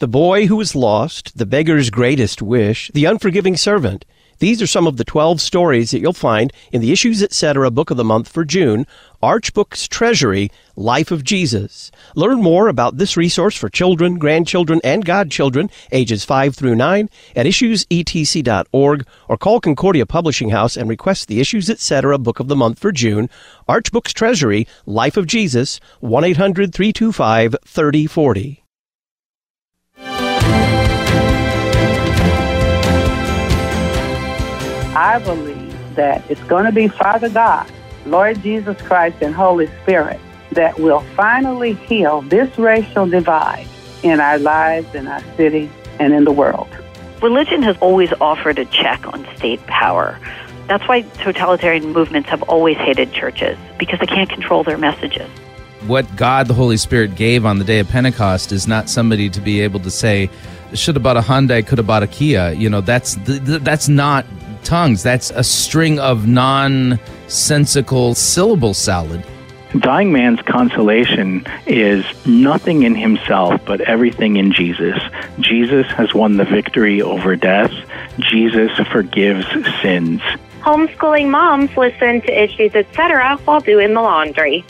The Boy Who Was Lost, The Beggar's Greatest Wish, The Unforgiving Servant. These are some of the 12 stories that you'll find in the Issues Etc. Book of the Month for June, Archbook's Treasury, Life of Jesus. Learn more about this resource for children, grandchildren, and godchildren, ages 5 through 9, at issuesetc.org, or call Concordia Publishing House and request the Issues Etc. Book of the Month for June, Archbook's Treasury, Life of Jesus, 1-800-325-3040. I believe that it's going to be Father God, Lord Jesus Christ, and Holy Spirit that will finally heal this racial divide in our lives, in our city, and in the world. Religion has always offered a check on state power. That's why totalitarian movements have always hated churches, because they can't control their messages. What God, the Holy Spirit, gave on the day of Pentecost is not somebody to be able to say, should have bought a Hyundai, could have bought a Kia. You know, that's not tongues. That's a string of nonsensical syllable salad. Dying man's consolation is nothing in himself, but everything in Jesus. Jesus has won the victory over death. Jesus forgives sins. Homeschooling moms listen to Issues Etc. while doing the laundry.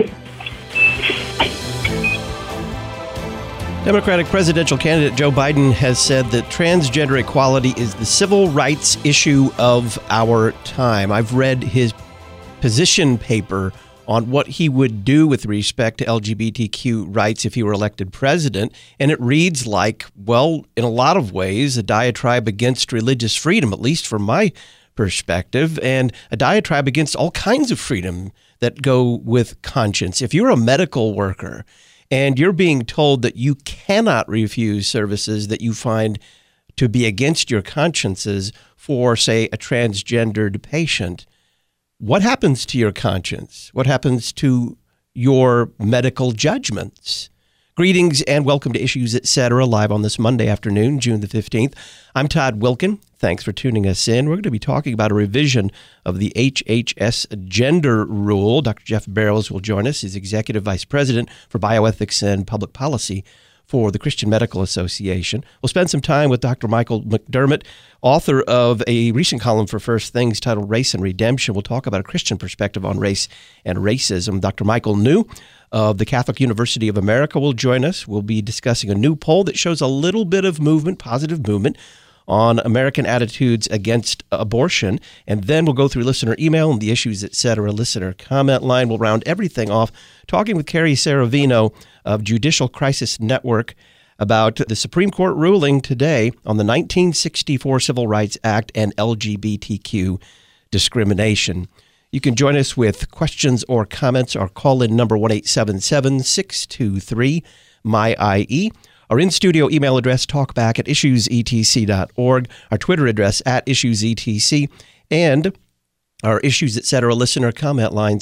Democratic presidential candidate Joe Biden has said that transgender equality is the civil rights issue of our time. I've read his position paper on what he would do with respect to LGBTQ rights if he were elected president, and it reads like, well, in a lot of ways, a diatribe against religious freedom, at least from my perspective, and a diatribe against all kinds of freedom that go with conscience. If you're a medical worker and you're being told that you cannot refuse services that you find to be against your consciences for, say, a transgendered patient, what happens to your conscience? What happens to your medical judgments? Greetings and welcome to Issues Etc. live on this Monday afternoon, June the 15th. I'm Todd Wilkin. Thanks for tuning us in. We're going to be talking about a revision of the HHS gender rule. Dr. Jeff Barrows will join us. He's Executive Vice President for Bioethics and Public Policy for the Christian Medical Association. We'll spend some time with Dr. Michael McDermott, author of a recent column for First Things titled Race and Redemption. We'll talk about a Christian perspective on race and racism. Dr. Michael New of the Catholic University of America will join us. We'll be discussing a new poll that shows a little bit of movement, positive movement, on American attitudes against abortion. And then we'll go through listener email and the Issues Etc. listener comment line. We'll round everything off talking with Carrie Saravino of Judicial Crisis Network about the Supreme Court ruling today on the 1964 Civil Rights Act and LGBTQ discrimination. You can join us with questions or comments. Our call-in number 1-877-623-MY-IE. Our in-studio email address, talkback@issuesetc.org. Our Twitter address, @issuesetc. And our Issues Etc. listener comment line,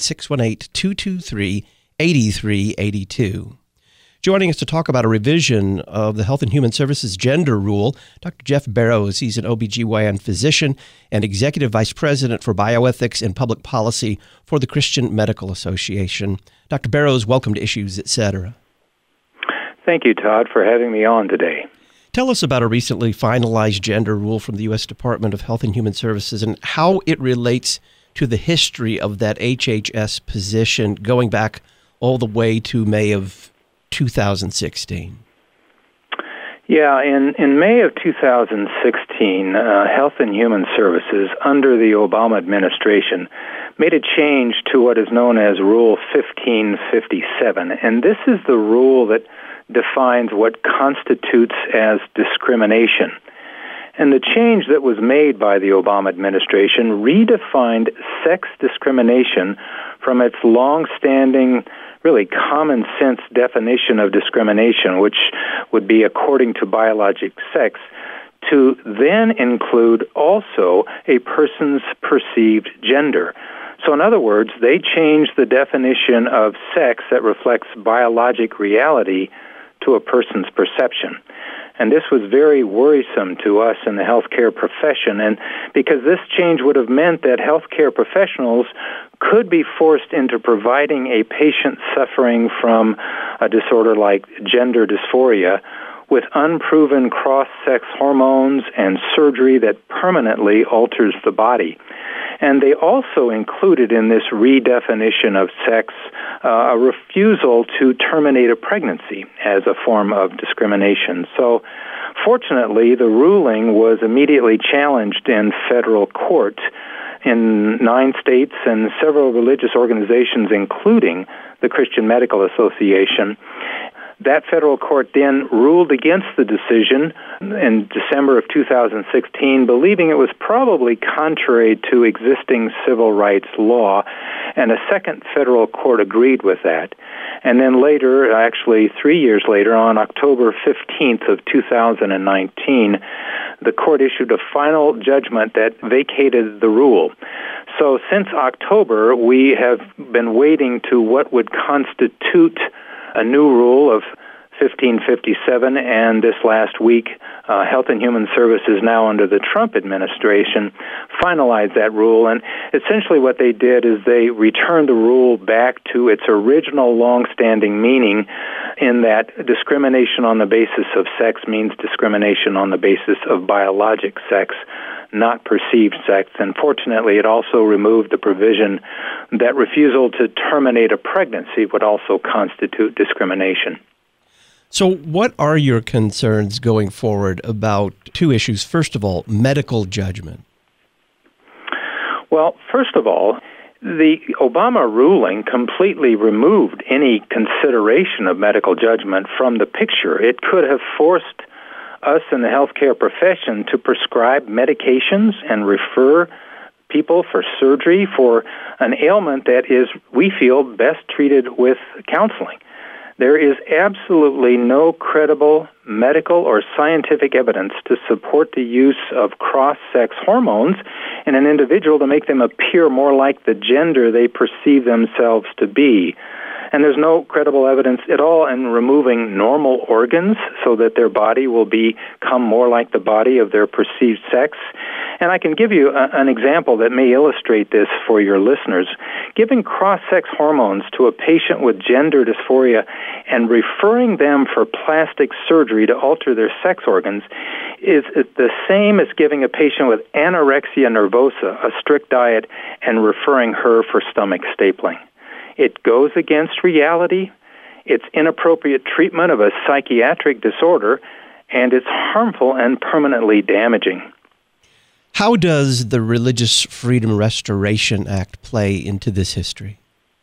618-223-8382. Joining us to talk about a revision of the Health and Human Services gender rule, Dr. Jeff Barrows. He's an OBGYN physician and Executive Vice President for Bioethics and Public Policy for the Christian Medical Association. Dr. Barrows, welcome to Issues Etc. Thank you, Todd, for having me on today. Tell us about a recently finalized gender rule from the U.S. Department of Health and Human Services and how it relates to the history of that HHS position going back all the way to May of 2016. Yeah, in May of 2016, Health and Human Services, under the Obama administration, made a change to what is known as Rule 1557. And this is the rule that defines what constitutes as discrimination. And the change that was made by the Obama administration redefined sex discrimination from its long-standing, really common sense definition of discrimination, which would be according to biologic sex, to then include also a person's perceived gender. So in other words, they changed the definition of sex that reflects biologic reality to a person's perception. And this was very worrisome to us in the healthcare profession, and because this change would have meant that healthcare professionals could be forced into providing a patient suffering from a disorder like gender dysphoria with unproven cross-sex hormones and surgery that permanently alters the body. And they also included in this redefinition of sex a refusal to terminate a pregnancy as a form of discrimination. So, fortunately, the ruling was immediately challenged in federal court in 9 states and several religious organizations, including the Christian Medical Association. That federal court then ruled against the decision in December of 2016, believing it was probably contrary to existing civil rights law, and a second federal court agreed with that. And then later, actually 3 years later, on October 15th of 2019, the court issued a final judgment that vacated the rule. So since October, we have been waiting to what would constitute a new rule of 1557, and this last week, Health and Human Services, now under the Trump administration, finalized that rule. And essentially what they did is they returned the rule back to its original long-standing meaning, in that discrimination on the basis of sex means discrimination on the basis of biologic sex, not perceived sex. And fortunately, it also removed the provision that refusal to terminate a pregnancy would also constitute discrimination. So what are your concerns going forward about 2 issues? First of all, medical judgment. Well, first of all, the Obama ruling completely removed any consideration of medical judgment from the picture. It could have forced us in the healthcare profession to prescribe medications and refer people for surgery for an ailment that is, we feel, best treated with counseling. There is absolutely no credible medical or scientific evidence to support the use of cross-sex hormones in an individual to make them appear more like the gender they perceive themselves to be. And there's no credible evidence at all in removing normal organs so that their body will become more like the body of their perceived sex. And I can give you an example that may illustrate this for your listeners. Giving cross-sex hormones to a patient with gender dysphoria and referring them for plastic surgery to alter their sex organs is the same as giving a patient with anorexia nervosa a strict diet and referring her for stomach stapling. It goes against reality, it's inappropriate treatment of a psychiatric disorder, and it's harmful and permanently damaging. How does the Religious Freedom Restoration Act play into this history?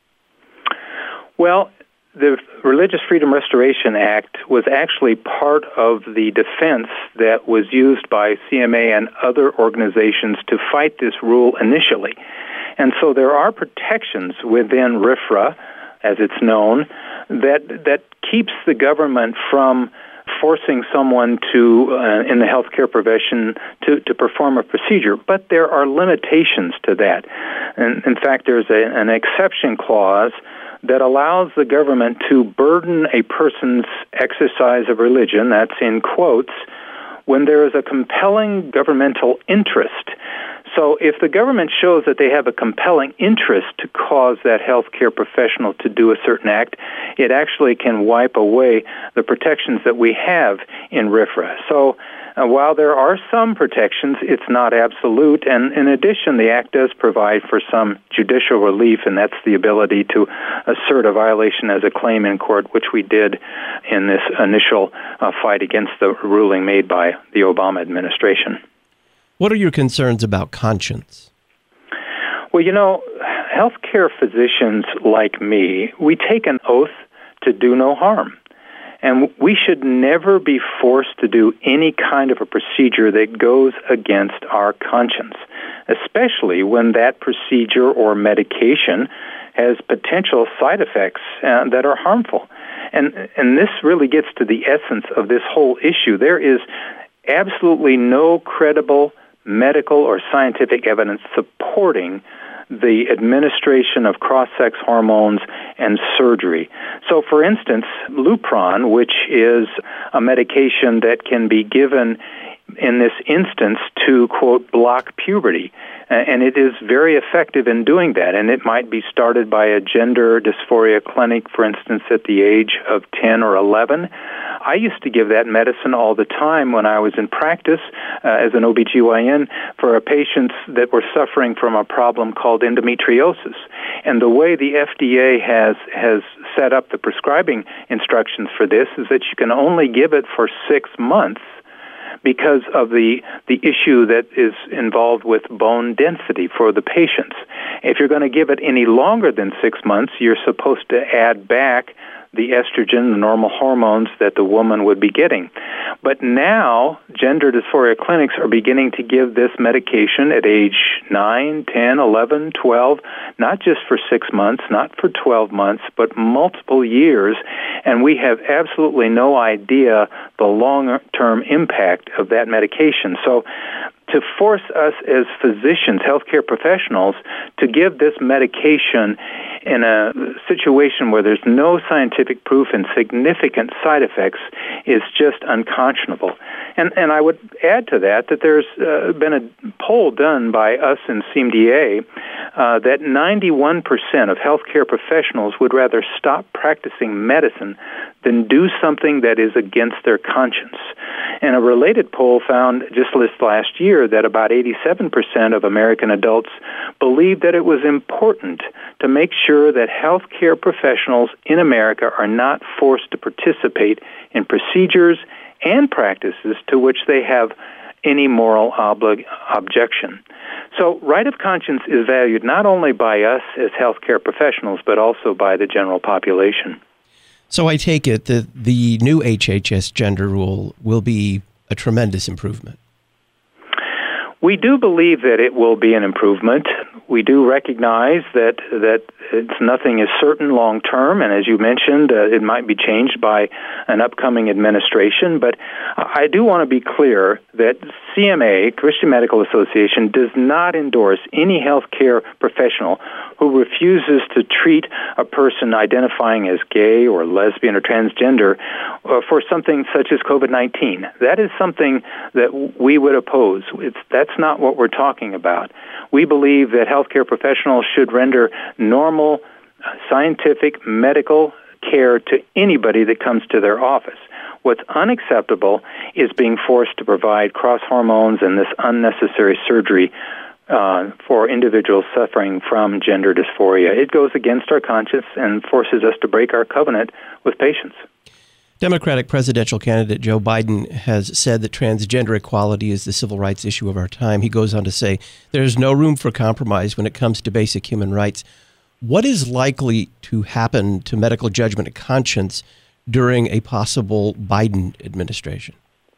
Well, the Religious Freedom Restoration Act was actually part of the defense that was used by CMA and other organizations to fight this rule initially. And so there are protections within RFRA, as it's known, that keeps the government from forcing someone to, in the healthcare profession, to perform a procedure. But there are limitations to that. And in fact, there's an exception clause that allows the government to burden a person's exercise of religion, that's in quotes, when there is a compelling governmental interest. So if the government shows that they have a compelling interest to cause that healthcare professional to do a certain act, it actually can wipe away the protections that we have in RFRA. So while there are some protections, it's not absolute. And in addition, the Act does provide for some judicial relief, and that's the ability to assert a violation as a claim in court, which we did in this initial fight against the ruling made by the Obama administration. What are your concerns about conscience? Well, you know, healthcare physicians like me, we take an oath to do no harm. And we should never be forced to do any kind of a procedure that goes against our conscience, especially when that procedure or medication has potential side effects that are harmful. And this really gets to the essence of this whole issue. There is absolutely no credible medical or scientific evidence supporting the administration of cross-sex hormones and surgery. So, for instance, Lupron, which is a medication that can be given in this instance to, quote, block puberty. And it is very effective in doing that. And it might be started by a gender dysphoria clinic, for instance, at the age of 10 or 11. I used to give that medicine all the time when I was in practice as an OBGYN for patients that were suffering from a problem called endometriosis. And the way the FDA has set up the prescribing instructions for this is that you can only give it for 6 months because of the issue that is involved with bone density for the patients. If you're going to give it any longer than 6 months, you're supposed to add back the estrogen, the normal hormones that the woman would be getting. But now, gender dysphoria clinics are beginning to give this medication at age 9, 10, 11, 12, not just for 6 months, not for 12 months, but multiple years, and we have absolutely no idea the long-term impact of that medication. So to force us as physicians, healthcare professionals, to give this medication in a situation where there's no scientific proof and significant side effects is just unconscionable. And I would add to that there's been a poll done by us in CMDA that 91% of healthcare professionals would rather stop practicing medicine than do something that is against their conscience. And a related poll found just this last year that about 87% of American adults believe that it was important to make sure that healthcare professionals in America are not forced to participate in procedures and practices to which they have any moral objection. So right of conscience is valued not only by us as healthcare professionals, but also by the general population. So I take it that the new HHS gender rule will be a tremendous improvement. We do believe that it will be an improvement. We do recognize that nothing is certain long term, and as you mentioned, it might be changed by an upcoming administration. But I do want to be clear that CMA, Christian Medical Association, does not endorse any healthcare professional who refuses to treat a person identifying as gay or lesbian or transgender for something such as COVID-19. That is something that we would oppose. That's not what we're talking about. We believe that healthcare professionals should render normal, scientific, medical care to anybody that comes to their office. What's unacceptable is being forced to provide cross hormones and this unnecessary surgery for individuals suffering from gender dysphoria. It goes against our conscience and forces us to break our covenant with patients. Democratic presidential candidate Joe Biden has said that transgender equality is the civil rights issue of our time. He goes on to say, there's no room for compromise when it comes to basic human rights. What is likely to happen to medical judgment and conscience during a possible Biden administration?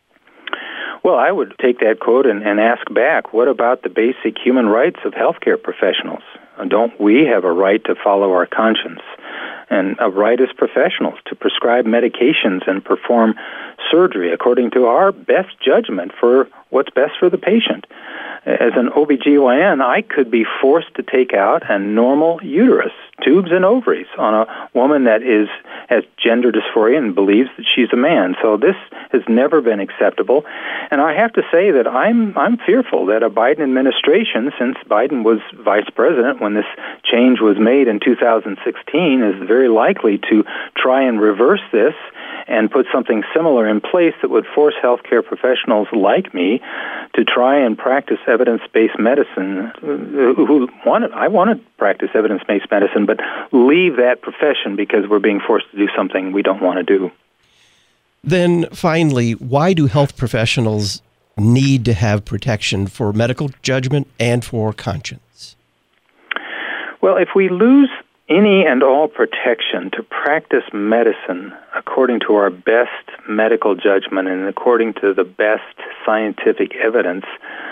Well, I would take that quote and ask back, what about the basic human rights of healthcare professionals? Don't we have a right to follow our conscience? And a right as professionals to prescribe medications and perform surgery according to our best judgment for what's best for the patient. As an OBGYN, I could be forced to take out a normal uterus, tubes and ovaries on a woman that has gender dysphoria and believes that she's a man. So this has never been acceptable. And I have to say that I'm fearful that a Biden administration, since Biden was vice president when this change was made in 2016, is very likely to try and reverse this and put something similar in place that would force healthcare professionals like me to try and practice evidence-based medicine. I want to practice evidence-based medicine, but leave that profession because we're being forced to do something we don't want to do. Then finally, why do health professionals need to have protection for medical judgment and for conscience? Well, if we lose any and all protection to practice medicine according to our best medical judgment and according to the best scientific evidence,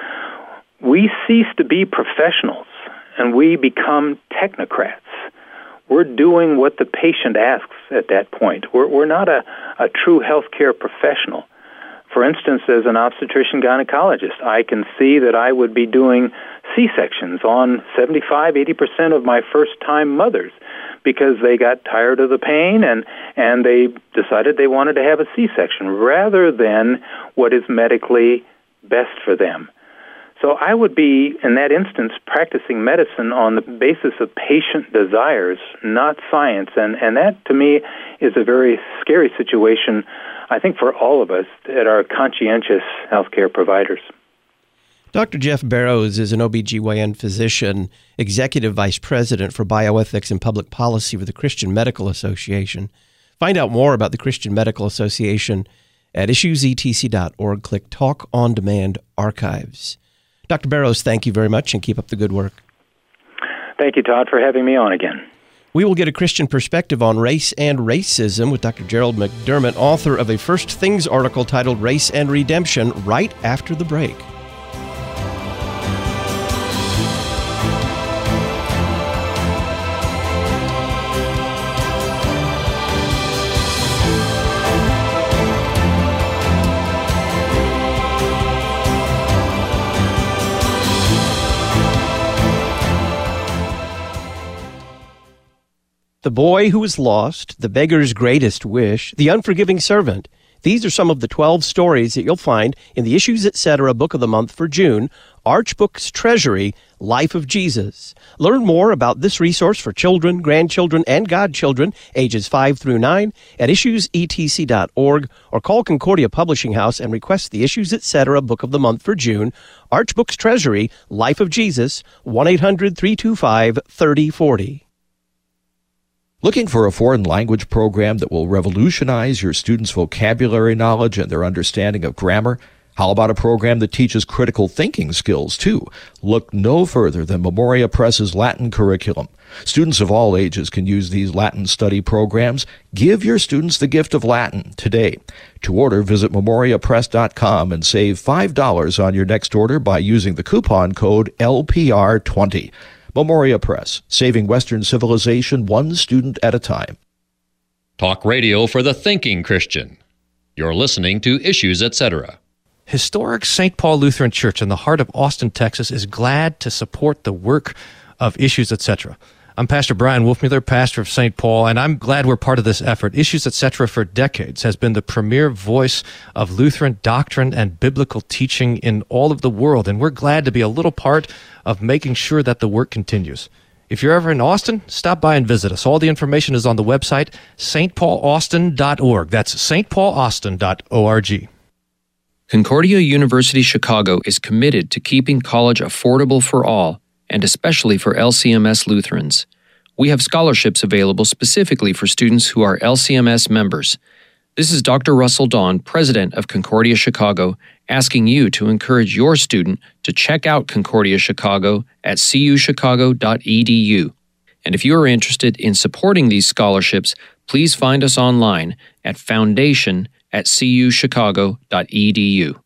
we cease to be professionals and we become technocrats. We're doing what the patient asks at that point. We're not a true healthcare professional. For instance, as an obstetrician-gynecologist, I can see that I would be doing C-sections on 75-80% of my first-time mothers because they got tired of the pain and they decided they wanted to have a C-section rather than what is medically best for them. So I would be, in that instance, practicing medicine on the basis of patient desires, not science. And that, to me, is a very scary situation, I think, for all of us that are conscientious healthcare providers. Dr. Jeff Barrows is an OBGYN physician, Executive Vice President for Bioethics and Public Policy for the Christian Medical Association. Find out more about the Christian Medical Association at issuesetc.org. Click Talk on Demand Archives. Dr. Barrows, thank you very much and keep up the good work. Thank you, Todd, for having me on again. We will get a Christian perspective on race and racism with Dr. Gerald McDermott, author of a First Things article titled Race and Redemption, right after the break. The Boy Who Was Lost, The Beggar's Greatest Wish, The Unforgiving Servant. These are some of the 12 stories that you'll find in the Issues Etc. Book of the Month for June, Archbook's Treasury, Life of Jesus. Learn more about this resource for children, grandchildren, and godchildren, ages 5 through 9, at issuesetc.org, or call Concordia Publishing House and request the Issues Etc. Book of the Month for June, Archbook's Treasury, Life of Jesus, 1-800-325-3040. Looking for a foreign language program that will revolutionize your students' vocabulary knowledge and their understanding of grammar? How about a program that teaches critical thinking skills, too? Look no further than Memoria Press's Latin curriculum. Students of all ages can use these Latin study programs. Give your students the gift of Latin today. To order, visit memoriapress.com and save $5 on your next order by using the coupon code LPR20. Memoria Press, saving Western civilization one student at a time. Talk radio for the thinking Christian. You're listening to Issues Etc. Historic St. Paul Lutheran Church in the heart of Austin, Texas is glad to support the work of Issues Etc. I'm Pastor Brian Wolfmueller, pastor of St. Paul, and I'm glad we're part of this effort. Issues Etc. for decades has been the premier voice of Lutheran doctrine and biblical teaching in all of the world, and we're glad to be a little part of making sure that the work continues. If you're ever in Austin, stop by and visit us. All the information is on the website, stpaulaustin.org. That's stpaulaustin.org. Concordia University Chicago is committed to keeping college affordable for all, and especially for LCMS Lutherans. We have scholarships available specifically for students who are LCMS members. This is Dr. Russell Dawn, president of Concordia Chicago, asking you to encourage your student to check out Concordia Chicago at cuchicago.edu. And if you are interested in supporting these scholarships, please find us online at foundation@cuchicago.edu.